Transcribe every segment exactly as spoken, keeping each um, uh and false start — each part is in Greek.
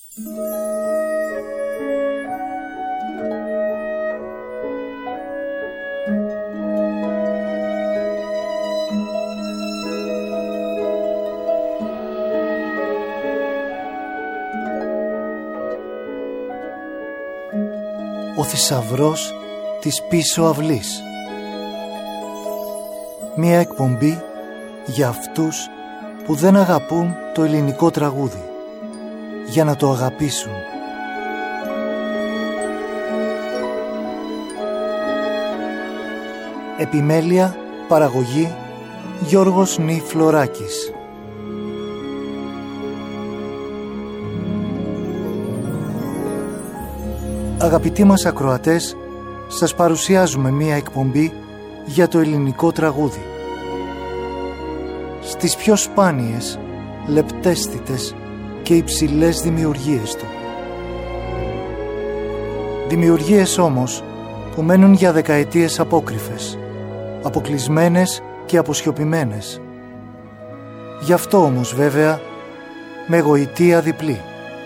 Ο θησαυρός της πίσω αυλής. Μία εκπομπή για αυτούς που δεν αγαπούν το ελληνικό τραγούδι, για να το αγαπήσουν. Επιμέλεια, παραγωγή, Γιώργος Νι Φλωράκης. Αγαπητοί μας ακροατές, σας παρουσιάζουμε μία εκπομπή για το ελληνικό τραγούδι. Στις πιο σπάνιες, λεπτέστητες και υψηλές δημιουργίες του. Δημιουργίες όμως που μένουν για δεκαετίες απόκρυφες, αποκλεισμένες και αποσιωπημένες. Γι' αυτό όμως βέβαια με γοητεία διπλή.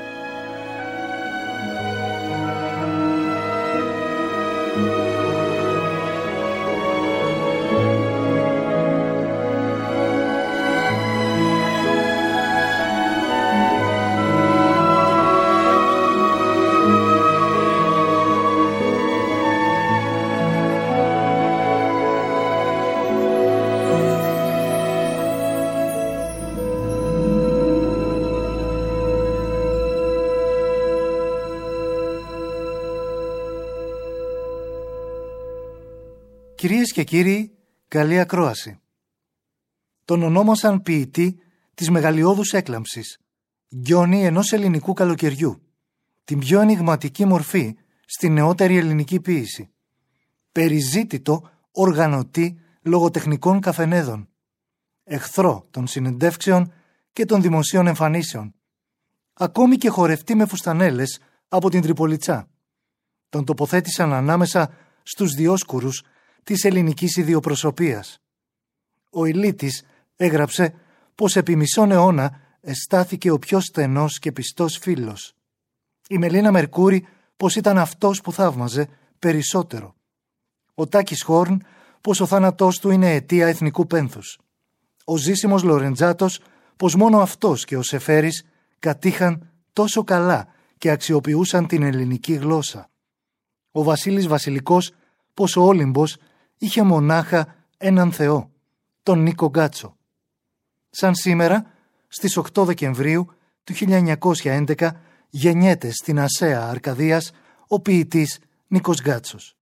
Κυρίες και κύριοι, καλή ακρόαση. Τον ονόμασαν ποιητή της μεγαλειώδους έκλαμψης, γκιόνι ενός ελληνικού καλοκαιριού, την πιο ενιγματική μορφή στη νεότερη ελληνική ποίηση. Περιζήτητο οργανωτή λογοτεχνικών καφενέδων, εχθρό των συνεντεύξεων και των δημοσίων εμφανίσεων, ακόμη και χορευτή με φουστανέλες από την Τριπολιτσά. Τον τοποθέτησαν ανάμεσα στους διόσκουρους της ελληνικής ιδιοπροσωπίας. Ο Ηλίτης έγραψε πως επί μισόν αιώνα αισθάθηκε ο πιο στενός και πιστός φίλος. Η Μελίνα Μερκούρη πως ήταν αυτός που θαύμαζε περισσότερο. Ο Τάκης Χόρν πως ο θάνατός του είναι αιτία εθνικού πένθους. Ο Ζήσιμος Λορεντζάτος πως μόνο αυτός και ο Σεφέρης κατήχαν τόσο καλά και αξιοποιούσαν την ελληνική γλώσσα. Ο Βασίλης Βασιλικός πως ο Όλυμπος είχε μονάχα έναν θεό, τον Νίκο Γκάτσο. Σαν σήμερα, στις οκτώ Δεκεμβρίου του χίλια εννιακόσια έντεκα, γεννιέται στην Ασσέα Αρκαδίας ο ποιητής Νίκος Γκάτσος.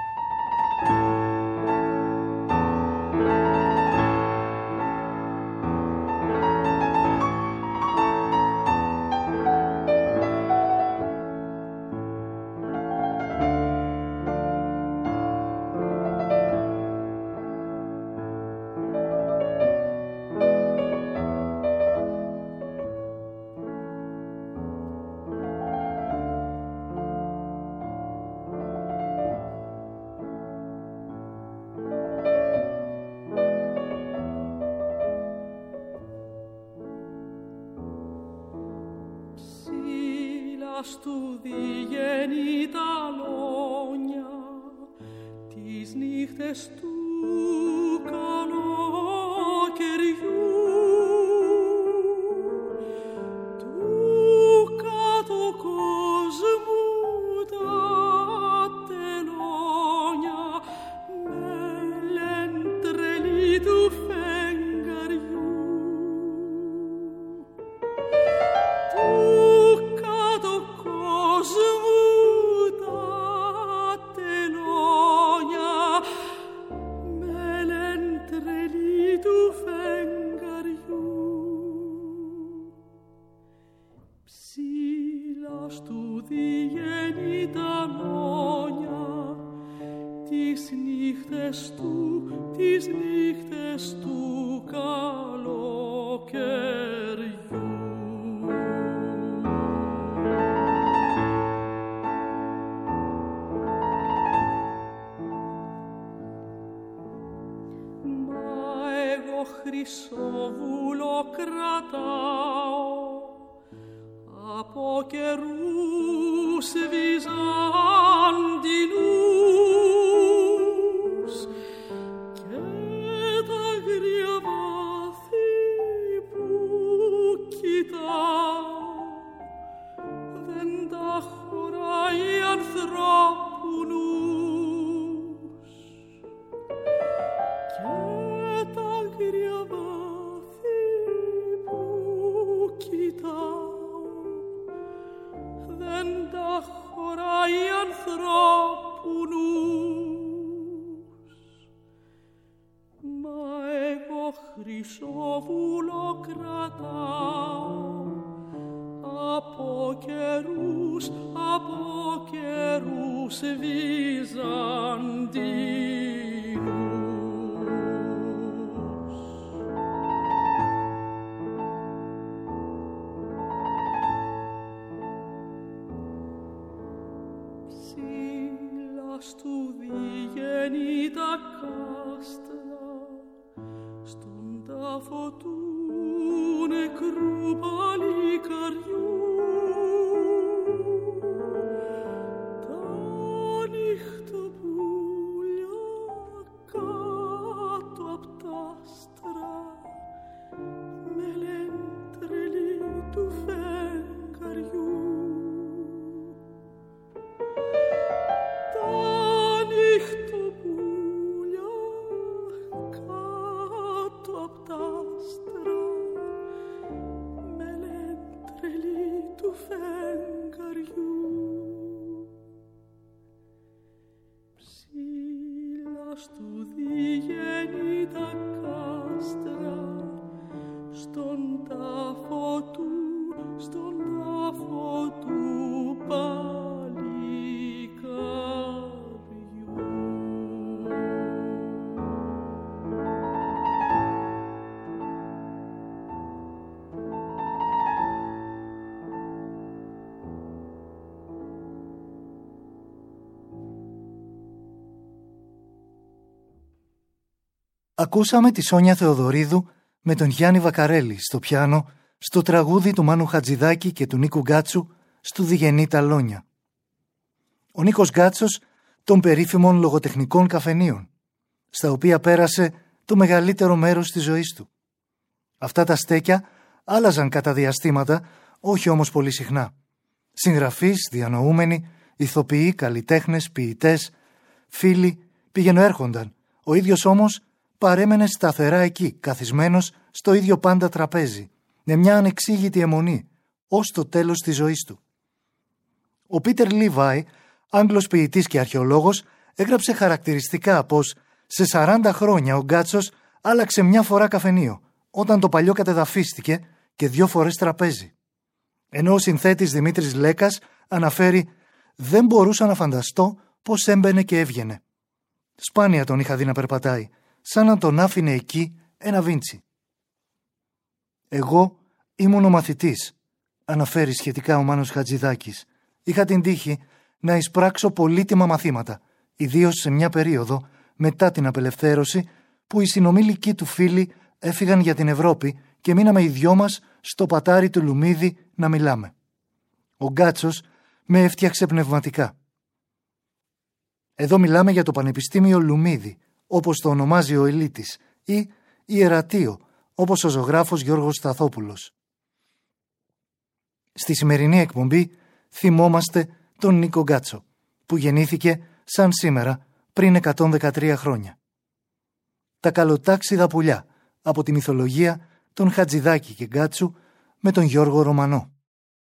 Του διγένει τα λόνια τις νύχτες του καλοκαιριού, του κάτω κόσμου τα τελώνια με λένε τρελή του φεγγαριού. Τις νύχτες του καλοκαιριού. Μα εγώ χρυσόβουλο κρατάω από καιρούς βυζαντινούς και τα αγρία βάθη που κοιτάω δεν τα χωράει ανθρώπου νους και τα αγρία βάθη που κοιτάω δεν τα χωράει ανθρώπου νους. Μα εγώ χρυσόβουλο κρατάω από καιρούς, από καιρούς βυζαντινούς. Ψήλας του διγένει τα κάστρα στον τάφο του νεκρού παλικαριού. Τα νυχτοπούλια κάτω απ' τα άστρα με λένε τρελή του φεγγαριού. Τα νυχτοπούλια κάτω απ' τα άστρα του φεγγαριού. Ψήλας του διγένει τα κάστρα στον τάφο του, στον τάφο του παλικαριού. Ακούσαμε τη Σόνια Θεοδωρίδου με τον Γιάννη Βακαρέλη στο πιάνο στο τραγούδι του Μάνου Χατζηδάκη και του Νίκου Γκάτσου «Στου διγενή τα λόνια». Ο Νίκος Γκάτσος των περίφημων λογοτεχνικών καφενείων, στα οποία πέρασε το μεγαλύτερο μέρος της ζωής του. Αυτά τα στέκια άλλαζαν κατά διαστήματα, όχι όμως πολύ συχνά. Συγγραφείς, διανοούμενοι, ηθοποιοί, καλλιτέχνες, ποιητές, φίλοι πηγαινοέρχονταν. Ο ίδιος όμως παρέμενε σταθερά εκεί, καθισμένος στο ίδιο πάντα τραπέζι, με μια ανεξήγητη αιμονή, ως το τέλος της ζωής του. Ο Πίτερ Λίβάι, Άγγλος ποιητής και αρχαιολόγος, έγραψε χαρακτηριστικά πως σε σαράντα χρόνια ο Γκάτσος άλλαξε μια φορά καφενείο, όταν το παλιό κατεδαφίστηκε και δύο φορές τραπέζι. Ενώ ο συνθέτης Δημήτρης Λέκας αναφέρει «Δεν μπορούσα να φανταστώ πως έμπαινε και έβγαινε. Σπάνια τον είχα δει να περπατάει, σαν να τον άφηνε εκεί ένα Βίντσι». «Εγώ ήμουν ο μαθητής», αναφέρει σχετικά ο Μάνος Χατζηδάκης. «Είχα την τύχη να εισπράξω πολύτιμα μαθήματα, ιδίως σε μια περίοδο μετά την απελευθέρωση που οι συνομήλικοι του φίλοι έφυγαν για την Ευρώπη και μείναμε οι δυο μας στο πατάρι του Λουμίδη να μιλάμε. Ο Γκάτσος με έφτιαξε πνευματικά. Εδώ μιλάμε για το Πανεπιστήμιο Λουμίδη, όπως το ονομάζει ο Ελίτης, ή Ιερατείο, όπως ο ζωγράφος Γιώργος Σταθόπουλος. Στη σημερινή εκπομπή θυμόμαστε τον Νίκο Γκάτσο, που γεννήθηκε σαν σήμερα πριν εκατόν δεκατρία χρόνια. Τα καλοτάξιδα πουλιά από τη μυθολογία των Χατζηδάκη και Γκάτσου με τον Γιώργο Ρωμανό.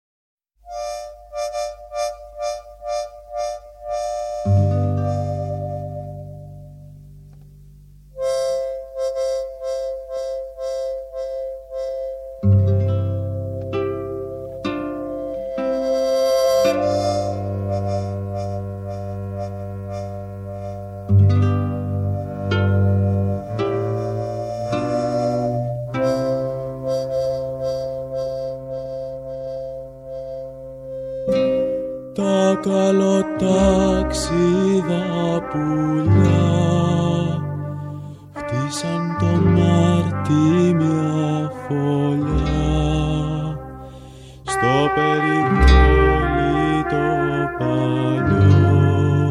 Τα καλοτάξιδα πουλιά χτίσαν το Μάρτι μια φωλιά στο περίπου το παλιό,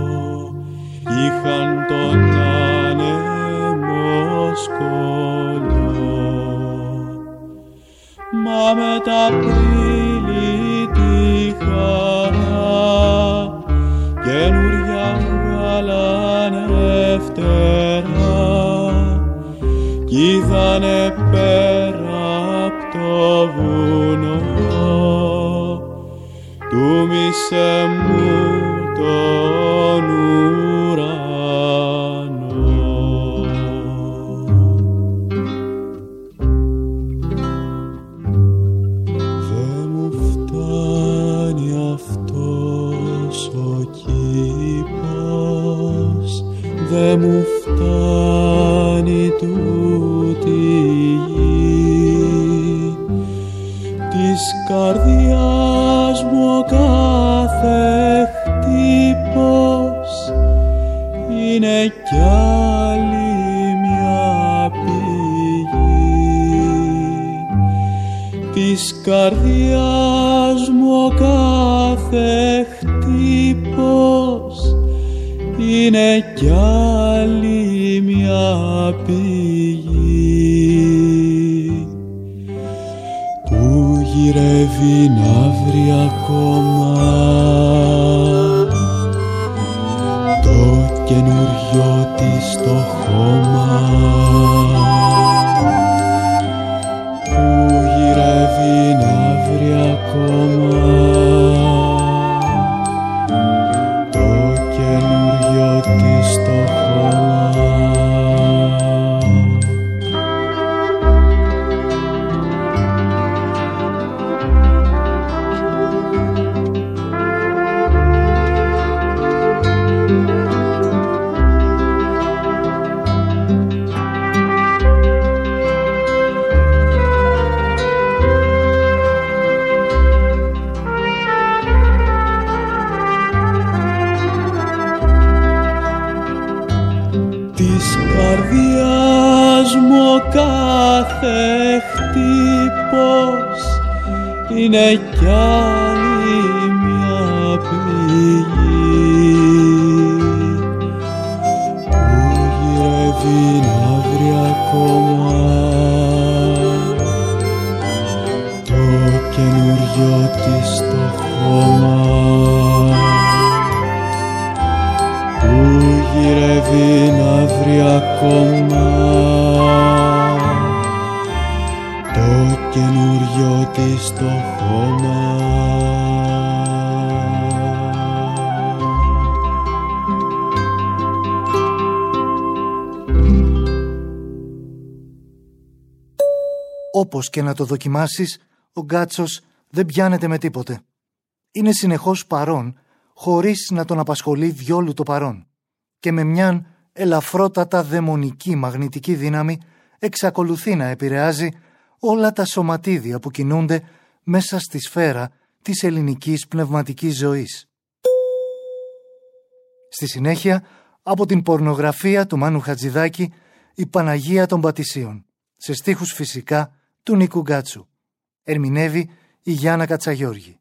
είχαν τον άνεμο σκολιό. Μα με τα Απρίλη τη χαρά καινούρια βγάλανε φτερά κι είδανε πέρα απ' το βουνό του Μισεμού τον ουρανό. Δε μου φτάνει αυτός ο κήπος, δε μου φτάνει τούτη η γη, της καρδιάς μου ο κάθε χτύπος είναι κι άλλη μια πηγή. Της καρδιάς μου ο κάθε χτύπος είναι κι άλλη μια πηγή. Του γυρεύει να βρει ακόμα το καινούριο της το χώμα. Του γυρεύει να βρει ακόμα το καινούριο της το χώμα. Καρδιάς μου ο κάθε χτύπος είναι κι άλλη μια πηγή. Που γυρεύει να βρει ακόμα το καινούριο της το χώμα. Που γυρεύει να βρει ακόμα το καινούριο της το χώμα. Όπως και να το δοκιμάσεις, ο Γκάτσος δεν πιάνεται με τίποτε. Είναι συνεχώς παρόν, χωρίς να τον απασχολεί διόλου το παρόν. Και με μιαν ελαφρότατα δαιμονική μαγνητική δύναμη εξακολουθεί να επηρεάζει όλα τα σωματίδια που κινούνται μέσα στη σφαίρα της ελληνικής πνευματικής ζωής. Στη συνέχεια, από την πορνογραφία του Μάνου Χατζηδάκη, η Παναγία των Πατησίων, σε στίχους φυσικά του Νίκου Γκάτσου. Ερμηνεύει η Γιάννα Κατσαγιώργη.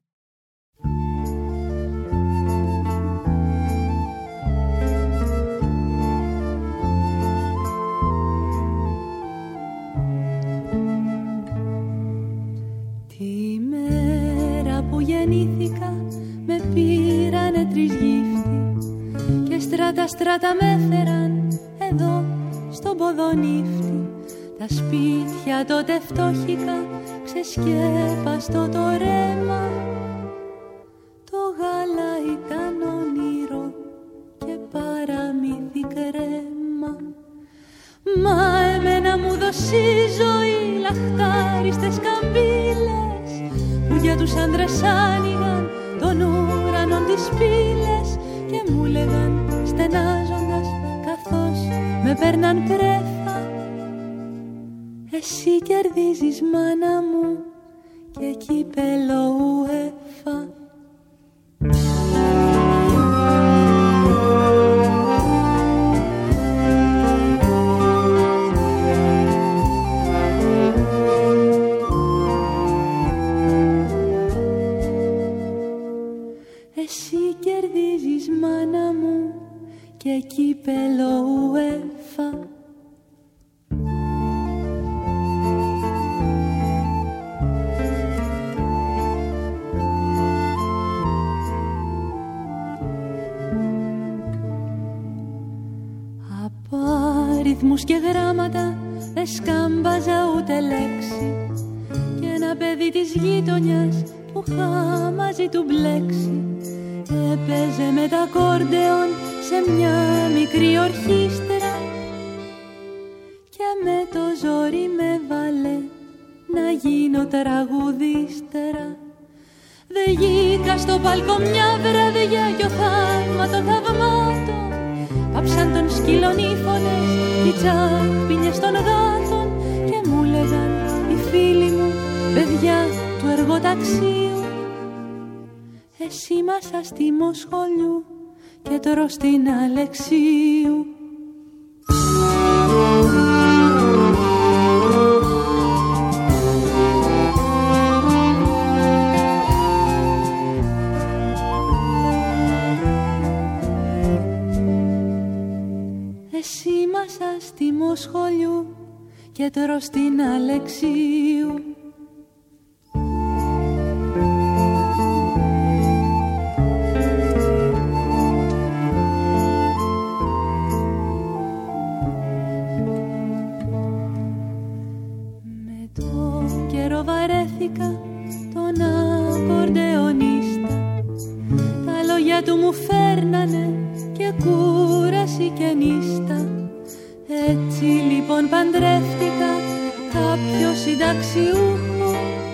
Τη μέρα που γεννήθηκα με πήρανε τρεις γύφτη και στράτα στράτα με έφεραν εδώ στον Ποδονύφτη. Τα σπίτια τότε φτώχικα, ξεσκέπαστο το ρέμα. Το γάλα ήταν όνειρο και παραμύθι κρέμα. Μα εμένα μου δώσει ζωή λαχτάριστες καμπύλες που για τους άντρες άνοιγαν των ουρανών τις πύλες και μου λέγαν στενάζοντας καθώς με παίρναν πρέφα. Εσύ κερδίζεις μάνα μου και κύπελο UEFA. Εσύ κερδίζεις μάνα μου και κύπελο UEFA. Απάριθμους και γράμματα δεν σκάμπαζα ούτε λέξη, και ένα παιδί της γείτονιας που είχα μαζί του μπλέξει έπαιζε με τα ακόρντεον σε μια μικρή ορχήστρα, και με το ζόρι με βάλε να γίνω τραγουδίστερα. Δε γήκα στο παλκό μια βραδιά κι ο θαύμα των θαυμάτων πάψαν των σκύλων οι φωνές κι οι τσάπινιες των γάτων, και μου λέγαν οι φίλοι μου παιδιά του εργοταξίου, εσύ μάσα στη Μοσχολιού και τώρα στην Αλεξίου. Εσύ μάσα στη Μοσχολιού και τώρα στην Αλεξίου. Με το καιρό βαρέθηκα τον ακορντεονίστα, τα λόγια του μου φέρνανε και κούραση και νύστα. Έτσι λοιπόν παντρεύτηκα κάποιο συνταξιούχο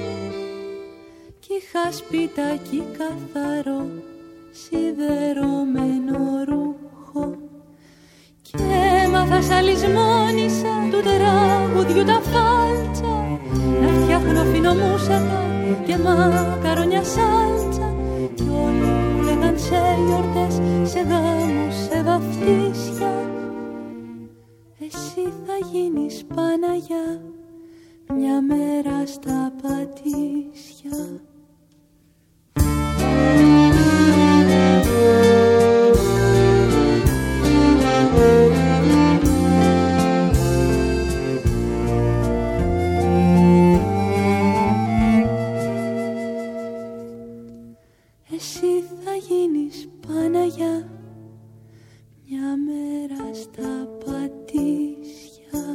κι είχα σπιτάκι καθαρό σιδερωμένο ρούχο, και έμαθα σαν λησμόνισσα του τραγουδιού τα φάλτσα, να φτιάχνω φινομούσακα και μακαρόνια σάλτσα, κι όλοι μου λέγαν σε γιορτές, σε γάμους, σε βαφτίσια, εσύ θα γίνεις Παναγιά μια μέρα στα Πατήσια. Εσύ θα γίνεις Παναγιά μια μέρα στα Πατήσια.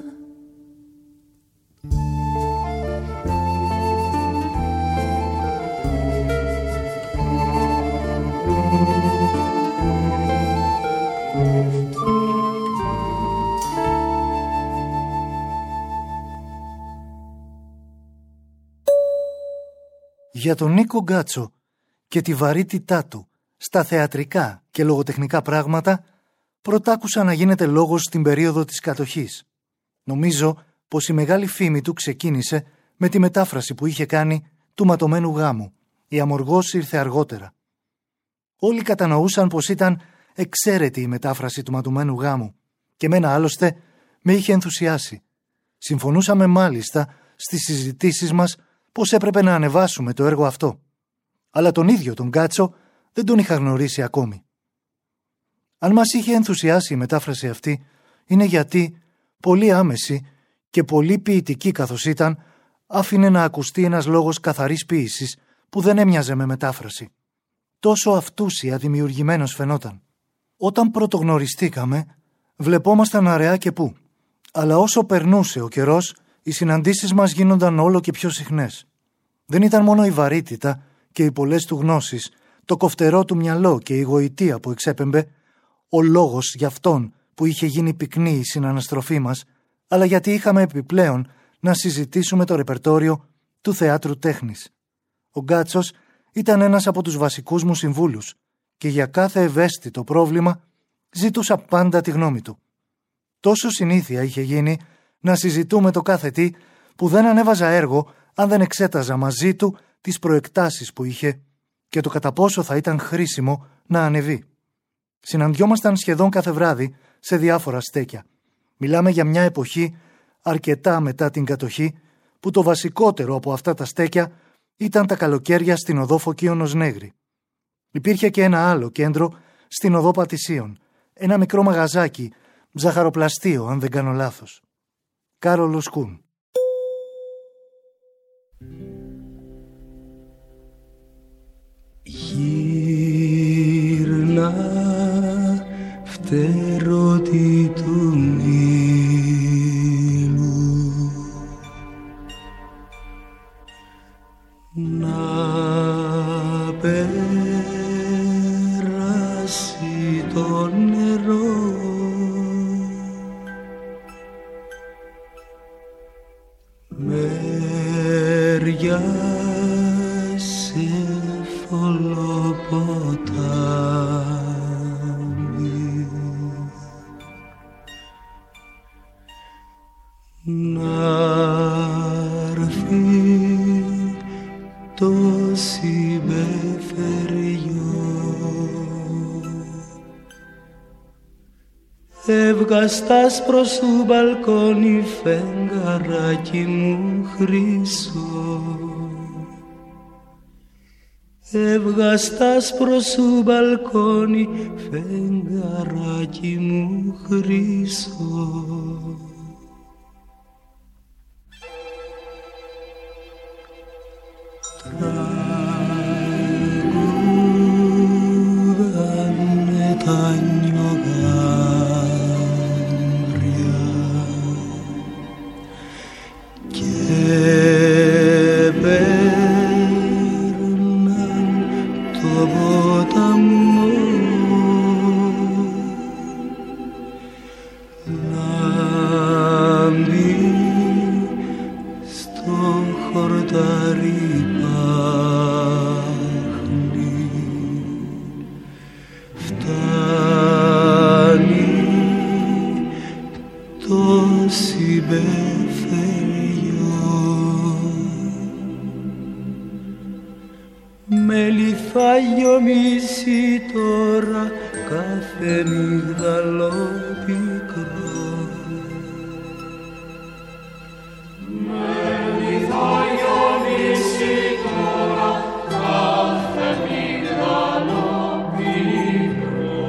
Για τον Νίκο Γκάτσο και τη βαρύτητά του στα θεατρικά και λογοτεχνικά πράγματα πρωτάκουσα να γίνεται λόγος στην περίοδο της κατοχής. Νομίζω πως η μεγάλη φήμη του ξεκίνησε με τη μετάφραση που είχε κάνει του ματωμένου γάμου. Η Αμοργός ήρθε αργότερα. Όλοι κατανοούσαν πως ήταν εξαίρετη η μετάφραση του ματωμένου γάμου και εμένα άλλωστε με είχε ενθουσιάσει. Συμφωνούσαμε μάλιστα στις συζητήσεις μας πως έπρεπε να ανεβάσουμε το έργο αυτό. Αλλά τον ίδιο τον Γκάτσο δεν τον είχα γνωρίσει ακόμη. Αν μας είχε ενθουσιάσει η μετάφραση αυτή, είναι γιατί, πολύ άμεση και πολύ ποιητική καθώς ήταν, άφηνε να ακουστεί ένας λόγος καθαρής ποίησης που δεν έμοιαζε με μετάφραση. Τόσο αυτούσια δημιουργημένος φαινόταν. Όταν πρωτογνωριστήκαμε, βλεπόμασταν αραιά και πού. Αλλά όσο περνούσε ο καιρός, οι συναντήσεις μας γίνονταν όλο και πιο συχνές. Δεν ήταν μόνο η βαρύτητα και οι πολλές του γνώσεις, το κοφτερό του μυαλό και η γοητεία που εξέπεμπε, ο λόγος για αυτόν που είχε γίνει πυκνή η συναναστροφή μας, αλλά γιατί είχαμε επιπλέον να συζητήσουμε το ρεπερτόριο του θεάτρου τέχνης. Ο Γκάτσος ήταν ένας από τους βασικούς μου συμβούλους και για κάθε ευαίσθητο πρόβλημα ζητούσα πάντα τη γνώμη του. Τόσο συνήθεια είχε γίνει να συζητούμε το κάθε τι που δεν ανέβαζα έργο αν δεν εξέταζα μαζί του τις προεκτάσεις που είχε και το κατά πόσο θα ήταν χρήσιμο να ανεβεί. Συναντιόμασταν σχεδόν κάθε βράδυ σε διάφορα στέκια. Μιλάμε για μια εποχή αρκετά μετά την κατοχή που το βασικότερο από αυτά τα στέκια ήταν τα καλοκαίρια στην οδό Φωκίωνος Νέγρη. Υπήρχε και ένα άλλο κέντρο στην οδό Πατησίων, ένα μικρό μαγαζάκι, ζαχαροπλαστείο αν δεν κάνω λάθος. Κάρολος Κούν. Γύρνα φτερότη του μήλου, να περάσει το νερό, μεριά σε φωλοποτάμι, να'ρθεί το συμπεφεριό. Έβγα στ' άσπρο σου μπαλκόνι φεγγαράκι μου χρυσό, έβγα στ' άσπρο σου μπαλκόνι φεγγαράκι μου χρυσό. Τραγούδανε τα νιογάρια και παίρναν το ποταμό, λάμπει στο χορτάρι πάχνει, φτάνει το συμπεφεριό. Μέλι θα γεμίσει τώρα κάθε μυγδαλό πικρό, μέλι θα γεμίσει τώρα κάθε μυγδαλό πικρό.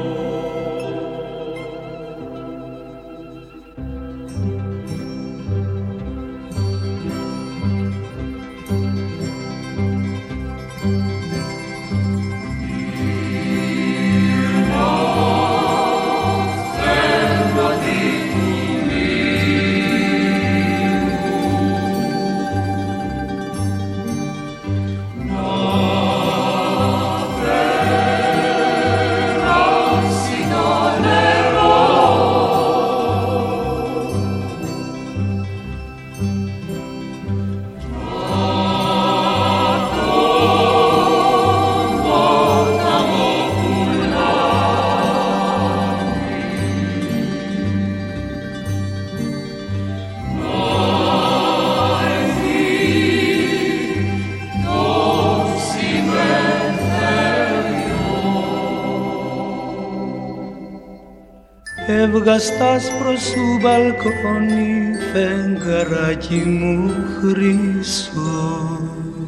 Έβγα στ' άσπρο σου μπαλκόνι φεγγαράκι μου χρυσό,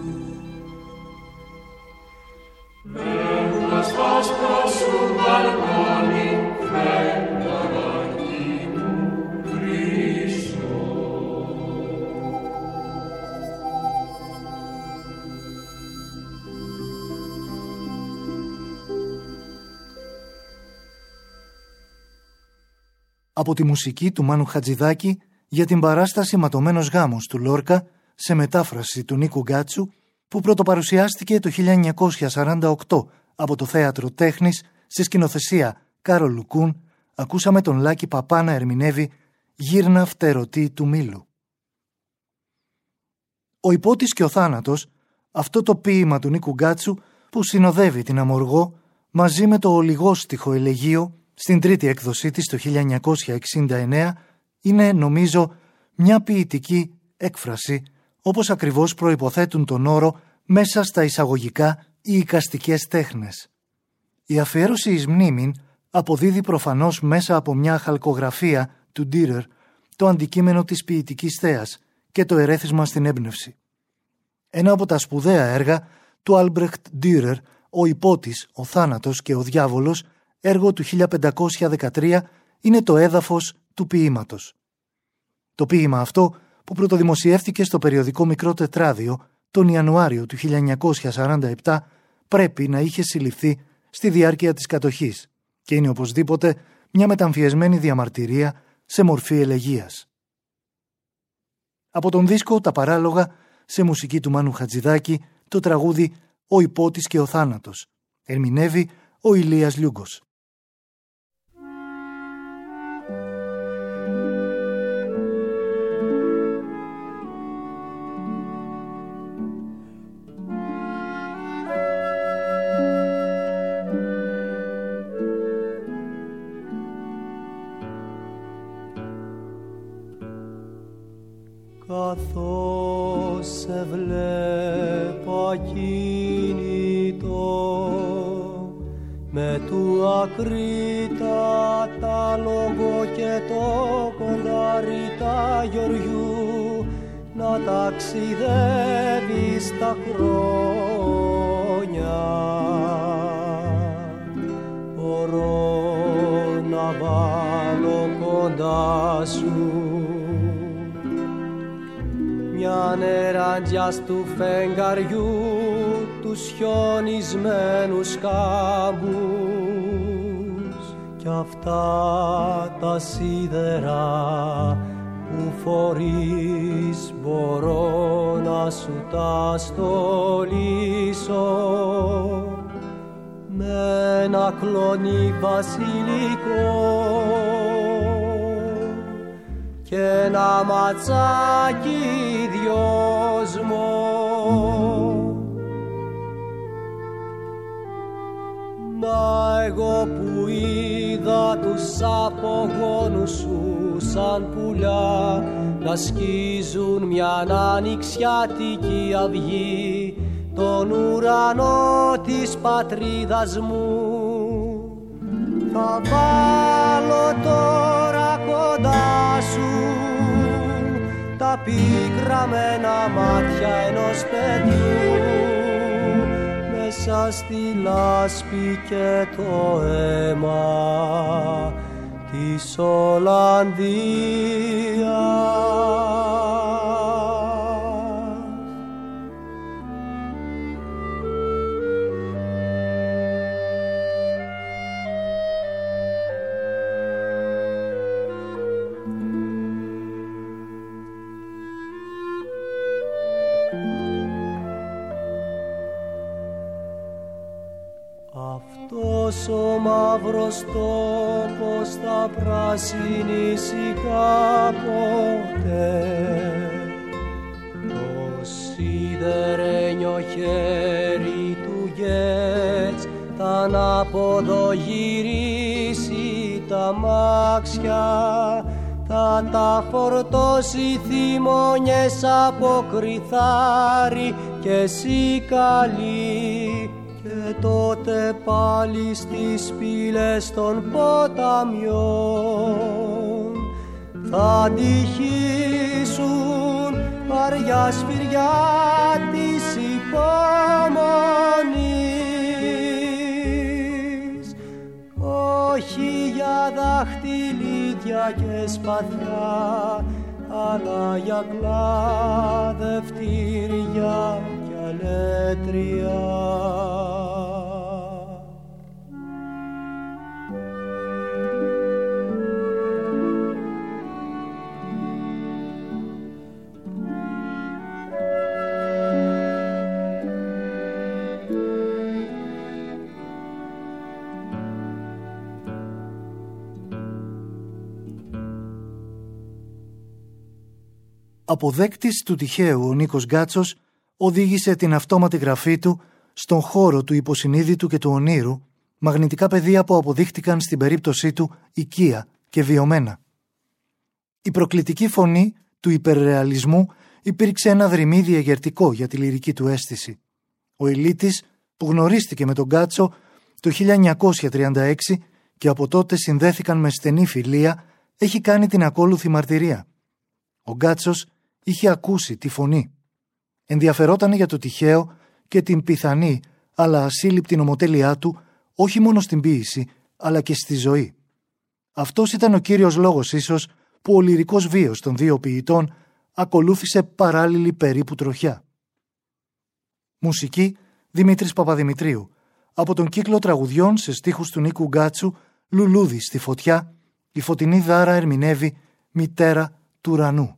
έβγα στ' άσπρο σου μπαλκόνι φεγγαράκι μου χρυσό. Από τη μουσική του Μάνου Χατζηδάκη για την παράσταση «Ματωμένος γάμος» του Λόρκα σε μετάφραση του Νίκου Γκάτσου, που πρωτοπαρουσιάστηκε το χίλια εννιακόσια σαράντα οκτώ από το Θέατρο Τέχνης στη σκηνοθεσία Κάρολου Κούν, ακούσαμε τον Λάκη Παπά να ερμηνεύει «Γύρνα φτερωτή του μήλου». Ο Υπότης και ο Θάνατος, αυτό το ποίημα του Νίκου Γκάτσου που συνοδεύει την Αμοργό μαζί με το ολιγόστιχο ελεγείο στην τρίτη έκδοσή της το χίλια εννιακόσια εξήντα εννέα, είναι νομίζω μια ποιητική έκφραση, όπως ακριβώς προϋποθέτουν τον όρο μέσα στα εισαγωγικά οι εικαστικές τέχνες. Η αφιέρωση εις μνήμην αποδίδει προφανώς μέσα από μια χαλκογραφία του Ντύρερ το αντικείμενο της ποιητικής θέας και το ερέθισμα στην έμπνευση. Ένα από τα σπουδαία έργα του Άλμπρεχτ Ντύρερ, «Ο Υπότης, ο Θάνατος και ο Διάβολος», έργο του χίλια πεντακόσια δεκατρία, είναι το έδαφος του ποίηματος. Το ποίημα αυτό, που πρωτοδημοσιεύτηκε στο περιοδικό Μικρό Τετράδιο τον Ιανουάριο του χίλια εννιακόσια σαράντα επτά, πρέπει να είχε συλληφθεί στη διάρκεια της κατοχής και είναι οπωσδήποτε μια μεταμφιεσμένη διαμαρτυρία σε μορφή ελεγείας. Από τον δίσκο «Τα Παράλογα», σε μουσική του Μάνου Χατζηδάκη, το τραγούδι «Ο Υπότης και ο Θάνατος». Ερμηνεύει ο Ηλίας Λιούγκος. Καθώς σε βλέπω ακίνητο με του ακρίτατα λόγο και το κοντάρι τα γιοριού να ταξιδεύεις τα χρόνια, μπορώ να βάλω κοντά σου μια νεράντια του φεγγαριού τους χιονισμένους κάμπους κι αυτά τα σίδερα που φορείς μπορώ να σου τα στολίσω με ένα κλονί βασιλικό και ένα ματσάκι δυόσμο. Μα εγώ που είδα τους απογόνους σου σαν πουλιά να σκίζουν μια ανοιξιάτικη αυγή τον ουρανό της πατρίδας μου, θα βάλω τώρα κοντά σου τα πικραμένα μάτια ενός παιδιού μέσα στη λάσπη και το αίμα της Ολλανδίας. Αυτός ο μαύρος τόπος θα πρασινίσει κάποτε, το σιδερένιο χέρι του Γκέτς θα αναποδογυρίσει τα μάξια, θα τα φορτώσει θυμόνιες από κρυθάρι και σικαλί και τότε πάλι στις πύλες των ποταμιών θα αντυχήσουν βαριά σφυριά της υπομονής, όχι για δαχτυλίδια και σπαθιά, αλλά για κλαδευτήρια και αλέτρια. Αποδέκτης του τυχαίου, ο Νίκος Γκάτσος οδήγησε την αυτόματη γραφή του στον χώρο του υποσυνείδητου και του ονείρου, μαγνητικά πεδία που αποδείχτηκαν στην περίπτωσή του οικία και βιωμένα. Η προκλητική φωνή του υπερρεαλισμού υπήρξε ένα δρυμίδι εγερτικό για τη λυρική του αίσθηση. Ο Ηλίτης, που γνωρίστηκε με τον Γκάτσο το χίλια εννιακόσια τριάντα έξι και από τότε συνδέθηκαν με στενή φιλία, έχει κάνει την ακόλουθη μαρτυρία. Ο Γκάτσος είχε ακούσει τη φωνή. Ενδιαφερόταν για το τυχαίο και την πιθανή αλλά ασύλληπτη νομοτέλειά του όχι μόνο στην ποίηση, αλλά και στη ζωή. Αυτός ήταν ο κύριος λόγος ίσως που ο λυρικός βίος των δύο ποιητών ακολούθησε παράλληλη περίπου τροχιά. Μουσική Δημήτρης Παπαδημητρίου, από τον κύκλο τραγουδιών σε στίχους του Νίκου Γκάτσου, «Λουλούδι στη φωτιά», η Φωτεινή Δάρα ερμηνεύει «Μητέρα του ουρανού».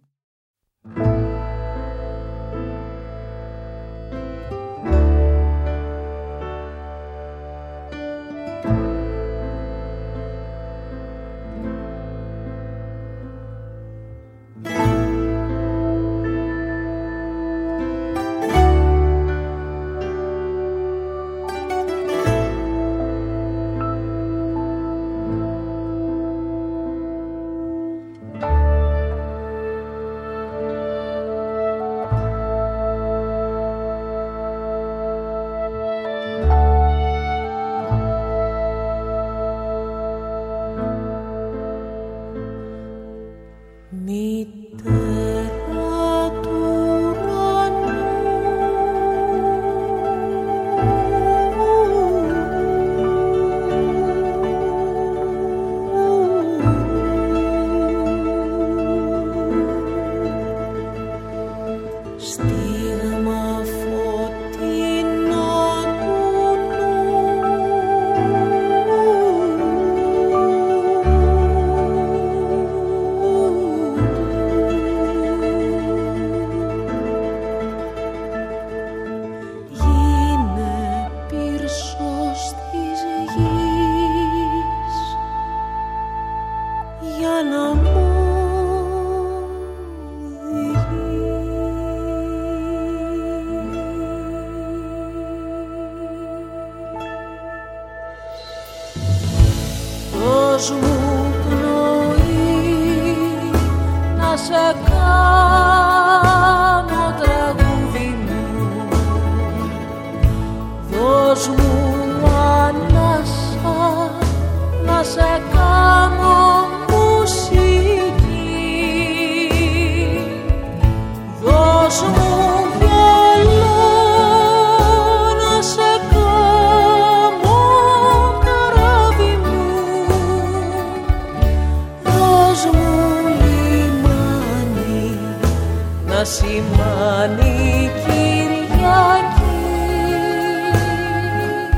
Σημάνει Κυριακή.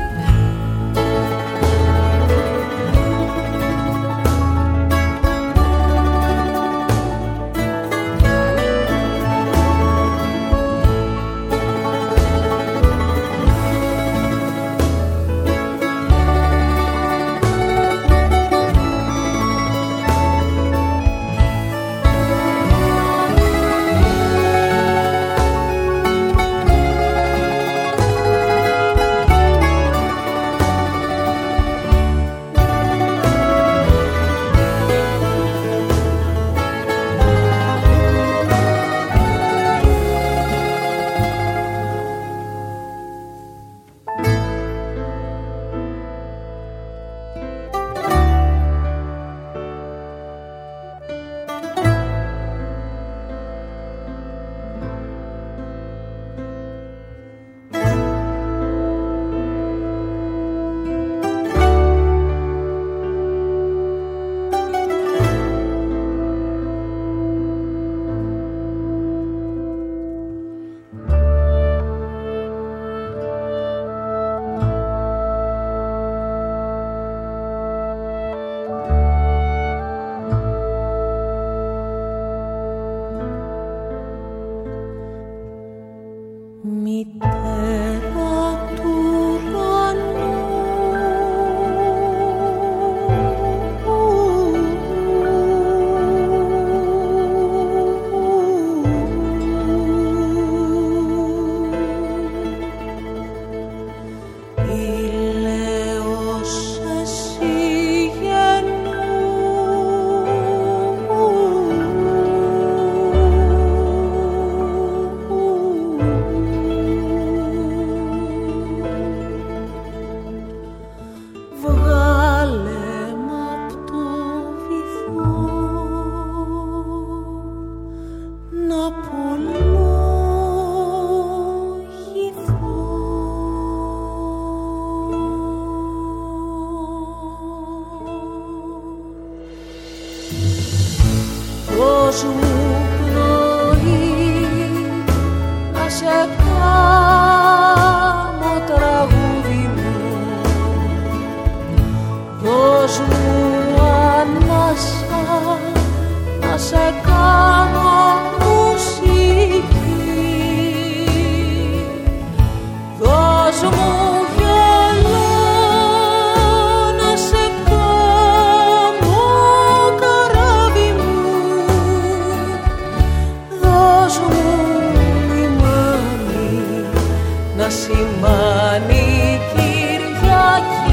Δώσ' μου πνοή να σε κάμω τραγούδι μου, δώσ' μου ανάσα να σε κάμω μουσική, δώσ' μου γελό να σε κάμω καράβι μου, δώσ' μου λιμάνι να σημάνει Κυριακή.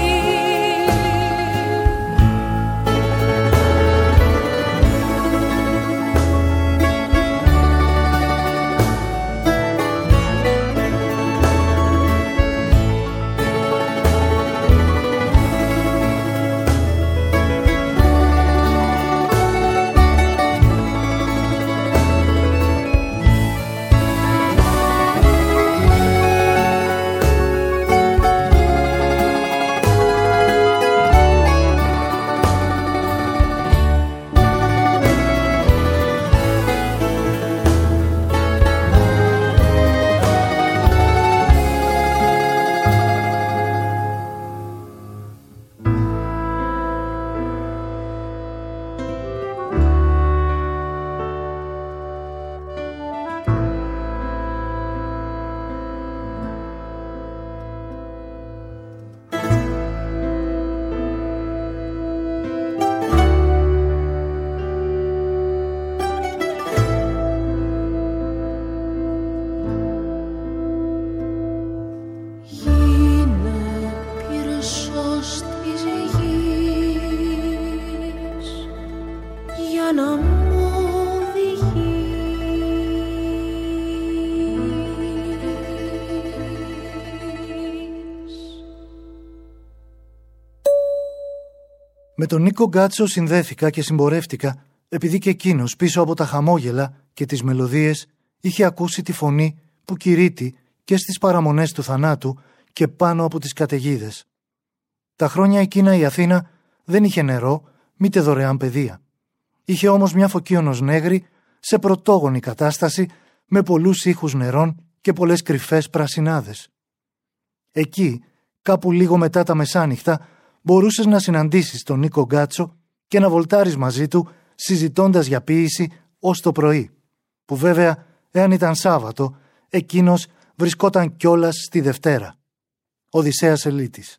Με τον Νίκο Γκάτσο συνδέθηκα και συμπορεύτηκα επειδή και εκείνος πίσω από τα χαμόγελα και τις μελωδίες είχε ακούσει τη φωνή που κηρύττει και στις παραμονές του θανάτου και πάνω από τις καταιγίδες. Τα χρόνια εκείνα η Αθήνα δεν είχε νερό, μήτε δωρεάν παιδεία. Είχε όμως μια Φωκίωνος Νέγρη σε πρωτόγονη κατάσταση με πολλούς ήχους νερών και πολλές κρυφές πρασινάδες. Εκεί, κάπου λίγο μετά τα μεσάνυχτα, μπορούσες να συναντήσεις τον Νίκο Γκάτσο και να βολτάρεις μαζί του συζητώντας για ποίηση ως το πρωί, που βέβαια, εάν ήταν Σάββατο, εκείνος βρισκόταν κιόλας στη Δευτέρα. Οδυσσέας Ελίτης.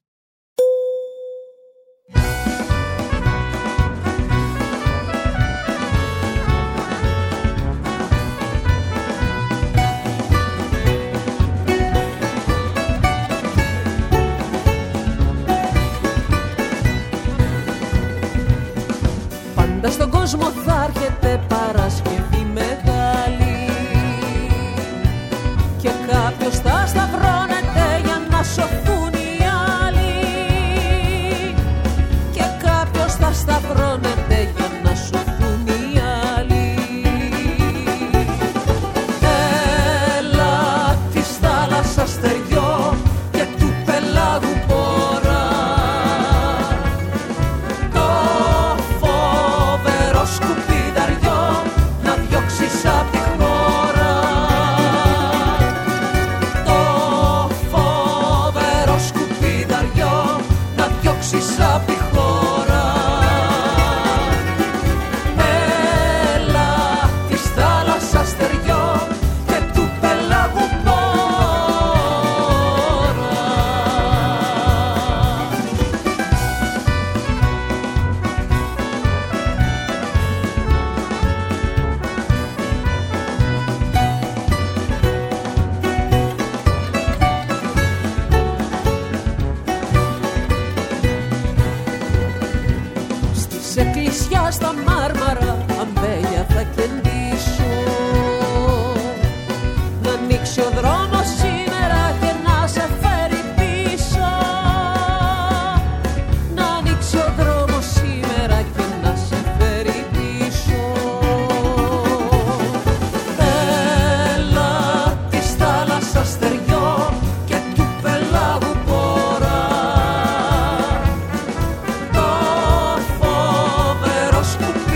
Στον κόσμο θα έρχεται Παρασκευή μεγάλη και κάποιος θα σταυρώνεται για να σωθούν οι άλλοι, και κάποιος θα σταυρώνεται για να σωθούν οι άλλοι. Έλα της θάλασσας στεριό και του πελάγου πόρα, σκουπιδαριό να διώξεις απ' τη χώρα, το φοβερό σκουπιδαριό να διώξεις απ' τη χώρα. Έλα της θάλασσας στεριό και του πελάγου πόρα. Σε εκκλησιά στα Μάρμαρα αμπέλια θα κεντήσω, να ανοίξει ο δρόμος σήμερα και να σε φέρει πίσω, να ανοίξει ο δρόμος σήμερα και να σε φέρει πίσω. Έλα της θάλασσας στεριό και του πελάγου πόρα, το φοβερό σκουπίδαριό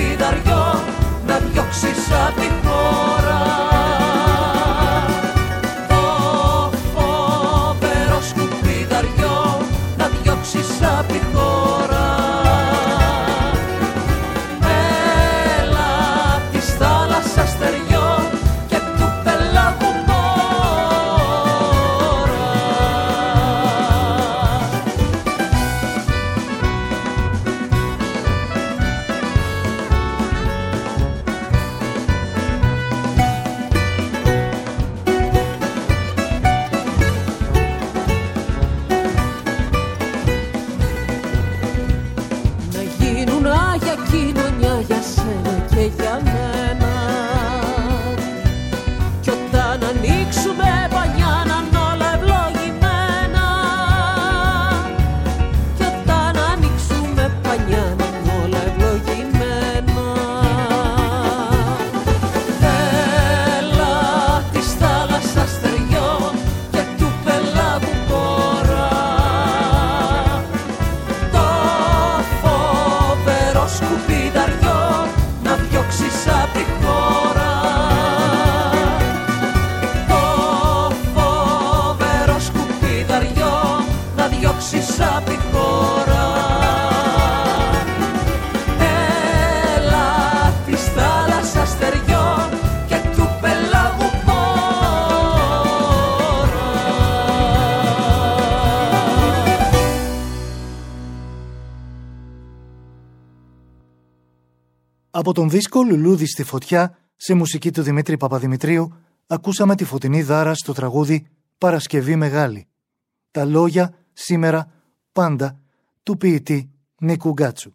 Από τον δίσκο «Λουλούδι στη φωτιά» σε μουσική του Δημήτρη Παπαδημητρίου ακούσαμε τη Φωτεινή Δάρα στο τραγούδι «Παρασκευή Μεγάλη». Τα λόγια «Σήμερα, πάντα» του ποιητή Νίκου Γκάτσου.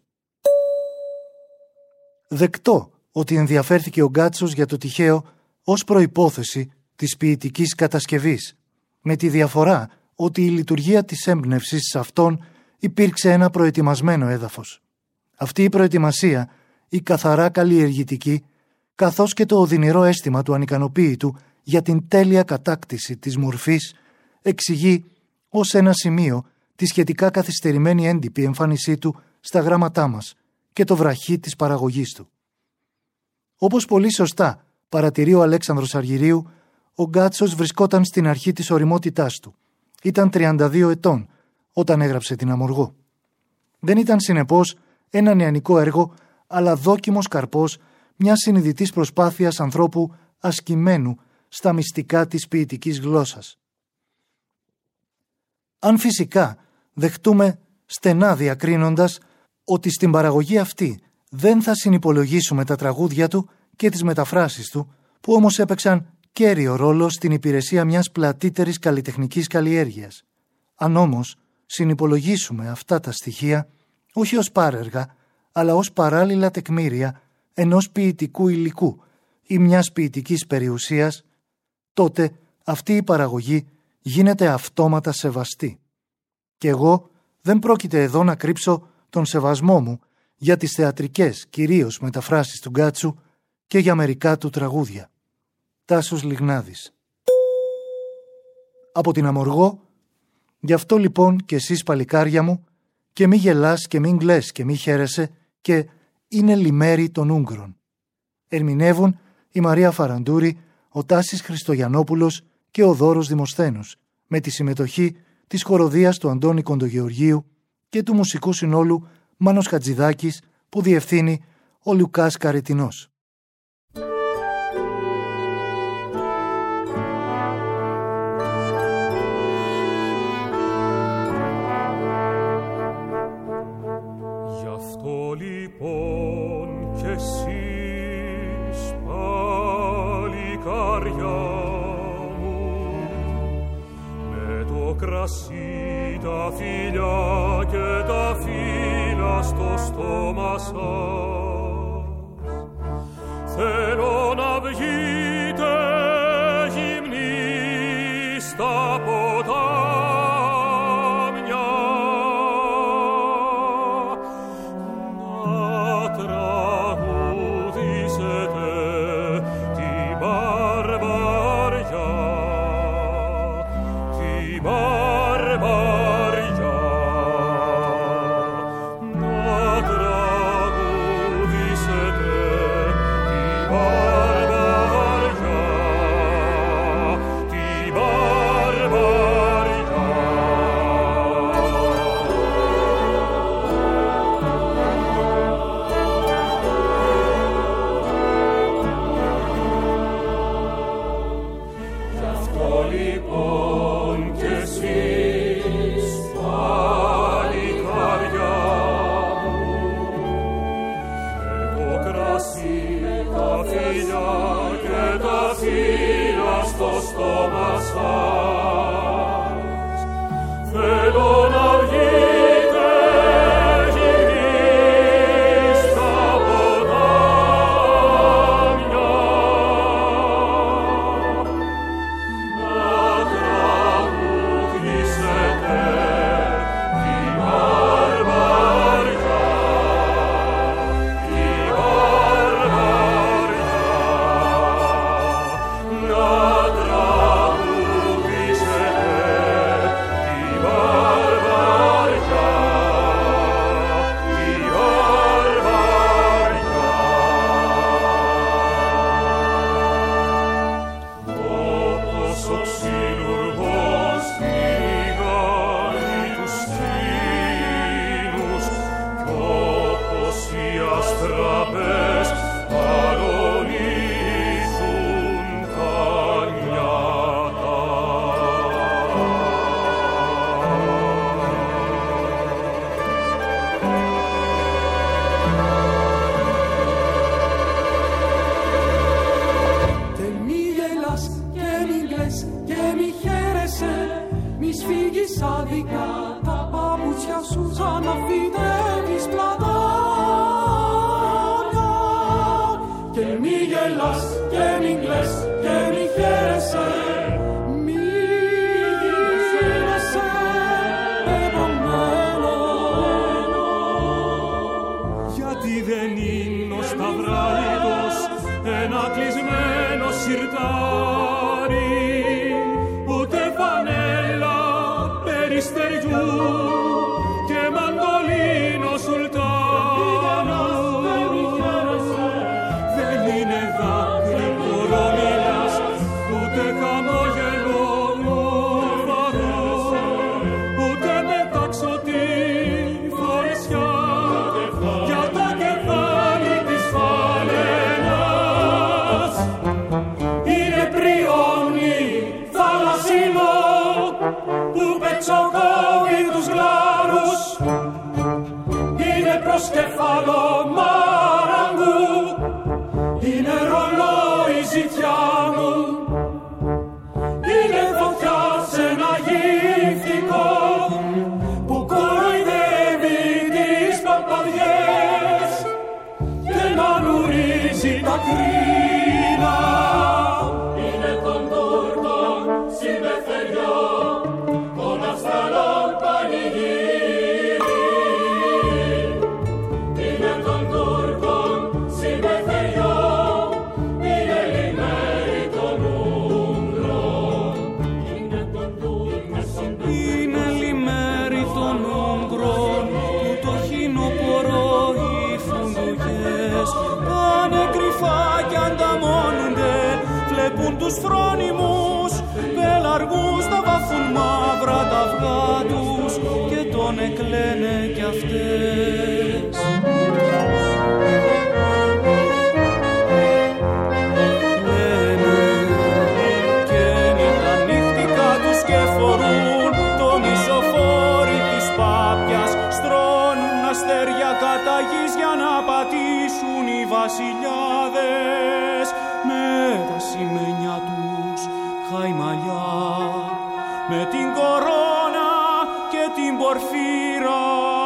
Δεκτό ότι ενδιαφέρθηκε ο Γκάτσος για το τυχαίο ως προϋπόθεση της ποιητικής κατασκευής, με τη διαφορά ότι η λειτουργία της έμπνευσης σε αυτόν υπήρξε ένα προετοιμασμένο έδαφος. Αυτή η προετοιμασία, η καθαρά καλλιεργητική, καθώς και το οδυνηρό αίσθημα του ανικανοποίητου για την τέλεια κατάκτηση της μορφής, εξηγεί ως ένα σημείο τη σχετικά καθυστερημένη έντυπη εμφάνισή του στα γράμματά μας και το βραχύ της παραγωγής του. Όπως πολύ σωστά παρατηρεί ο Αλέξανδρος Αργυρίου, ο Γκάτσος βρισκόταν στην αρχή της ωριμότητάς του. Ήταν τριάντα δύο ετών όταν έγραψε την Αμοργό. Δεν ήταν συνεπώς ένα νεανικό έργο, αλλά δόκιμος καρπός μιας συνειδητής προσπάθειας ανθρώπου ασκημένου στα μυστικά της ποιητικής γλώσσας. Αν φυσικά δεχτούμε στενά διακρίνοντας ότι στην παραγωγή αυτή δεν θα συνυπολογίσουμε τα τραγούδια του και τις μεταφράσεις του, που όμως έπαιξαν κέριο ρόλο στην υπηρεσία μιας πλατύτερης καλλιτεχνικής καλλιέργειας. Αν όμως συνυπολογίσουμε αυτά τα στοιχεία όχι ως πάρεργα, αλλά ως παράλληλα τεκμήρια ενός ποιητικού υλικού ή μιας ποιητικής περιουσίας, τότε αυτή η παραγωγή γίνεται αυτόματα σεβαστή. Και εγώ δεν πρόκειται εδώ να κρύψω τον σεβασμό μου για τις θεατρικές κυρίως μεταφράσεις του Γκάτσου και για μερικά του τραγούδια. Τάσος Λιγνάδης. Από την Αμοργό, γι' αυτό λοιπόν και εσείς παλικάρια μου, και μη γελάς και μην κλαις και μη χαίρεσαι, και είναι λιμέρι των Ούγγρων. Ερμηνεύουν η Μαρία Φαραντούρη, ο Τάσης Χριστογιαννόπουλος και ο Δώρος Δημοσθένους, με τη συμμετοχή της χοροδίας του Αντώνη Κοντογεωργίου και του μουσικού συνόλου Μάνος Χατζηδάκης, που διευθύνει ο Λουκάς Καρετινός. Γι' αυτό λοιπόν κι εσείς παλικάρια μου, με το κρασί, τα φιλιά και τα φύλλα στο στόμα σας, θέλω να βγείτε γυμνοί στα ποτάμια, να τραγουδήσετε την μπαρμπαριά, την μπαρμπαριά, να τραγουδήσετε την μπαρμπαριά. άδικα τα παπούτσια σου σαν να φυτεύεις πλατάνια. Και μη γελάς και μη κλαις και μη χαίρεσαι, μη γίνεσαι πεπρωμένο. Γιατί δεν είναι ο Σταυράρικος ένα κλεισμένο σιρτάρι, ούτε φανέλα περιστεριού και μαντολίνο σουλτάνου. Δεν είναι δάκρυ κορομιλιάς, ούτε χαμόγελο μουφαρού, ούτε μεταξωτή φορεσιά για το κεφάλι της φαλένας. Είναι πριόνι θαλασσινό που πετσοκόβει τους γλάρους, είναι προσκεφάλο μαραγκού, είναι ρολόι ζητιάνου, είναι φωτιά σε ένα γυφτικό που κοροϊδεύει τις παπαδιές και μανουρίζει τα κρίνα. Είναι των Τούρκων συμπεθεριό, των Αυστραλών πανηγύρι. Είναι των Τούρκων συμπεθεριό, είναι λιμέρι των Ούγγρων. Είναι των Τούρκων συμπεθεριό, είναι λιμέρι των Ούγγρων, που το χινοπορό οι φουντουγιές πάνε κρυφά κι ανταμώνονται, βλέπουν τους φρόνιμους πελαργούς να βάφουν μαύρα τα αυγά τους και τον εκλαίνε κι αυτές. Λένε και είναι τα νύχτικα τους και φορούν το μισοφόρι της πάπιας, στρώνουν αστέρια κατά γης για να πατήσουν οι βασιλιάδες με τα σημαίνια τους χαϊμαλιά, με την κορώνα και την πορφύρα.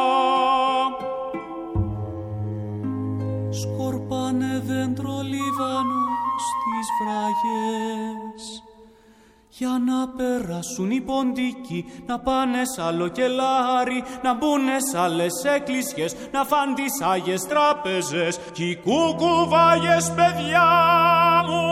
Σκορπάνε δέντρο λίβανο στις βραγές για να περάσουν οι ποντικοί, να πάνε σ' άλλο κελάρι, να μπουνε σ' άλλες εκκλησιές, να φαν τις Άγιες Τράπεζες κι οι κουκουβάγες, παιδιά μου.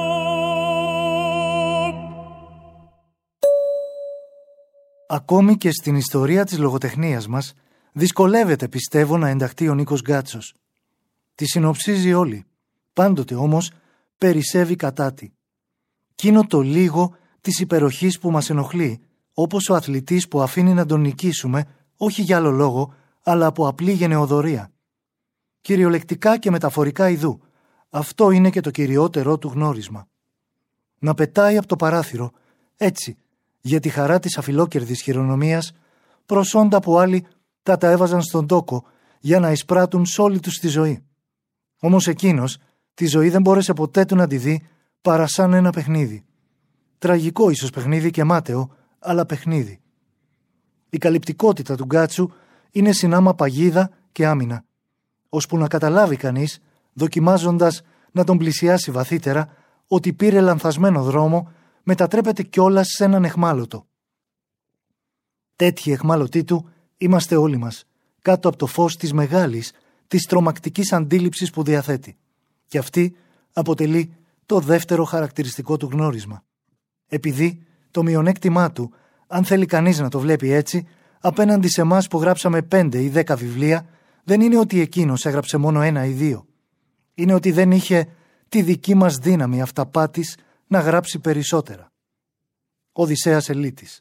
Ακόμη και στην ιστορία της λογοτεχνίας μας δυσκολεύεται, πιστεύω, να ενταχθεί ο Νίκος Γκάτσος. Τη συνοψίζει όλη, πάντοτε όμως περισσεύει κατά τη. Κι είναι το λίγο της υπεροχής που μας ενοχλεί, όπως ο αθλητής που αφήνει να τον νικήσουμε, όχι για άλλο λόγο, αλλά από απλή γενεοδορία. Κυριολεκτικά και μεταφορικά ιδού, αυτό είναι και το κυριότερό του γνώρισμα. Να πετάει από το παράθυρο, έτσι, για τη χαρά της αφιλόκερδης χειρονομίας, προσόντα που άλλοι θα τα έβαζαν στον τόκο για να εισπράττουν σ' όλη τους τη ζωή. Όμως εκείνος τη ζωή δεν μπόρεσε ποτέ του να τη δει παρά σαν ένα παιχνίδι. Τραγικό ίσως παιχνίδι και μάταιο, αλλά παιχνίδι. Η καλυπτικότητα του Γκάτσου είναι συνάμα παγίδα και άμυνα, ώσπου να καταλάβει κανείς, δοκιμάζοντας να τον πλησιάσει βαθύτερα, ότι πήρε λανθασμένο δρόμο, μετατρέπεται κιόλας σε έναν εχμάλωτο. Τέτοιοι εχμάλωτοι του είμαστε όλοι μας, κάτω από το φως της μεγάλης, της τρομακτικής αντίληψης που διαθέτει. Και αυτή αποτελεί το δεύτερο χαρακτηριστικό του γνώρισμα. Επειδή το μειονέκτημά του, αν θέλει κανείς να το βλέπει έτσι, απέναντι σε εμάς που γράψαμε πέντε ή δέκα βιβλία, δεν είναι ότι εκείνος έγραψε μόνο ένα ή δύο. Είναι ότι δεν είχε τη δική μας δύναμη αυταπάτης να γράψει περισσότερα. Οδυσσέας Ελίτης.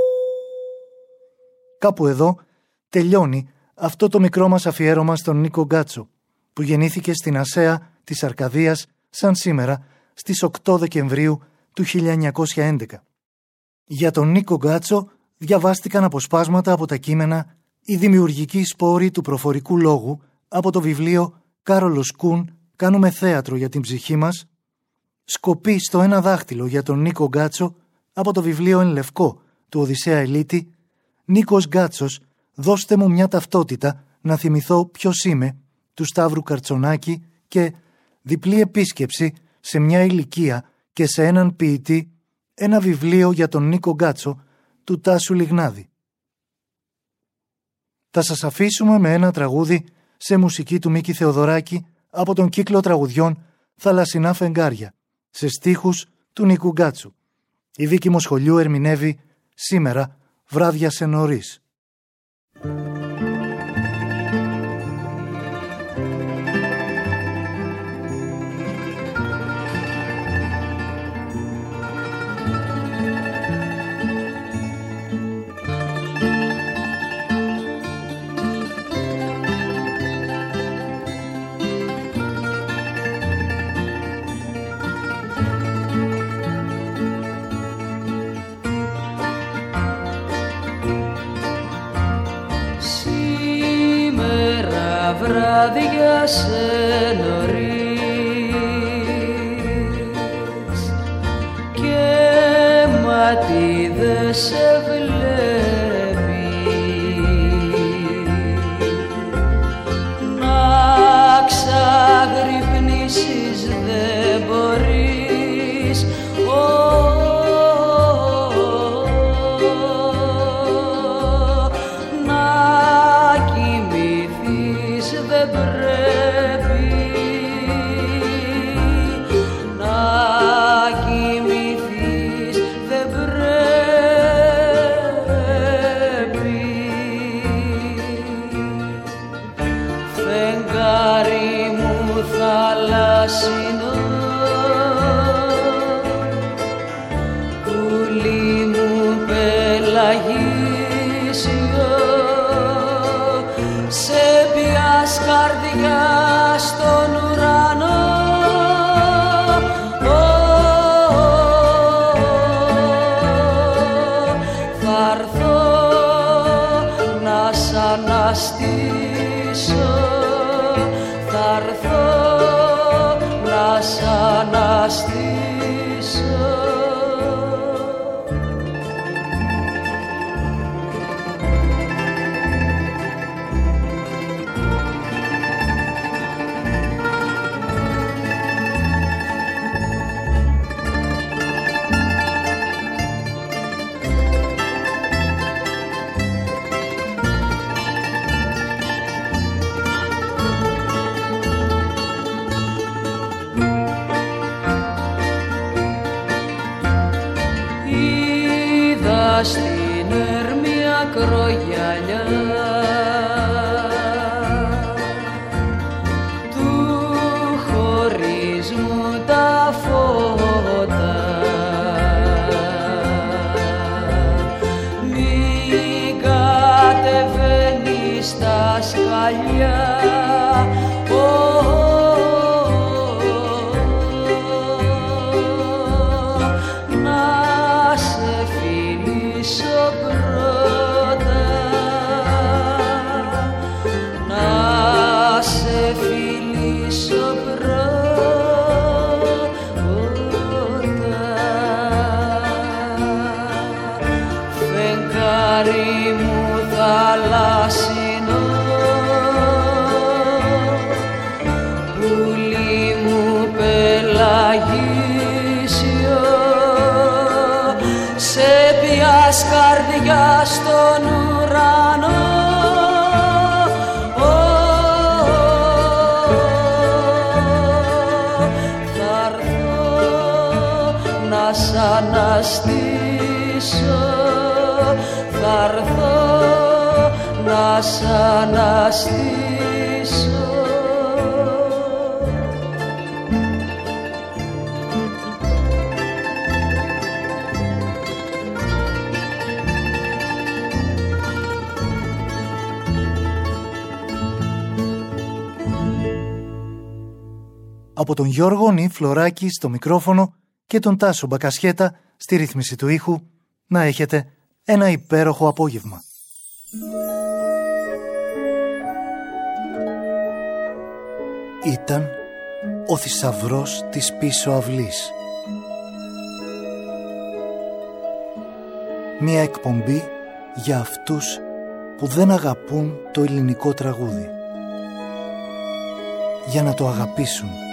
Κάπου εδώ τελειώνει αυτό το μικρό μας αφιέρωμα στον Νίκο Γκάτσο, που γεννήθηκε στην Ασσέα της Αρκαδίας σαν σήμερα στις οκτώ Δεκεμβρίου του χίλια εννιακόσια έντεκα. Για τον Νίκο Γκάτσο διαβάστηκαν αποσπάσματα από τα κείμενα «Η δημιουργική σπόρη του προφορικού λόγου» από το βιβλίο «Κάρολος Κούν, κάνουμε θέατρο για την ψυχή μας», «Σκοπή στο ένα δάχτυλο» για τον Νίκο Γκάτσο από το βιβλίο «Εν Λευκό» του Οδυσσέα Ελίτη, Νίκος Γκάτσος, δώστε μου μια ταυτότητα να θυμηθώ ποιος είμαι, του Σταύρου Καρτσονάκη, και διπλή επίσκεψη σε μια ηλικία και σε έναν ποιητή, ένα βιβλίο για τον Νίκο Γκάτσο του Τάσου Λιγνάδη. Θα σας αφήσουμε με ένα τραγούδι σε μουσική του Μίκη Θεοδωράκη από τον κύκλο τραγουδιών «Θαλασσινά φεγγάρια», σε στίχους του Νίκου Γκάτσου. Η Βίκη Μοσχολιού ερμηνεύει «Σήμερα βράδιασε νωρίς». Βράδιασε νωρίς και μάτι δε σε βλέπει, να ξαγρυπνήσεις δεν μπορείς, στην έρμη ακρογιαλιά του χωρισμού τα φώτα, μην κατεβαίνει στα σκαλιά. Καρδιά στον ουρανό, oh, oh, oh. Θα έρθω να σ' αναστήσω, θα έρθω να σ' αναστήσω. Από τον Γιώργο Νι Φλωράκη στο μικρόφωνο και τον Τάσο Μπακασχέτα στη ρύθμιση του ήχου, να έχετε ένα υπέροχο απόγευμα. Ήταν ο θησαυρός της πίσω αυλής. Μια εκπομπή για αυτούς που δεν αγαπούν το ελληνικό τραγούδι, για να το αγαπήσουν.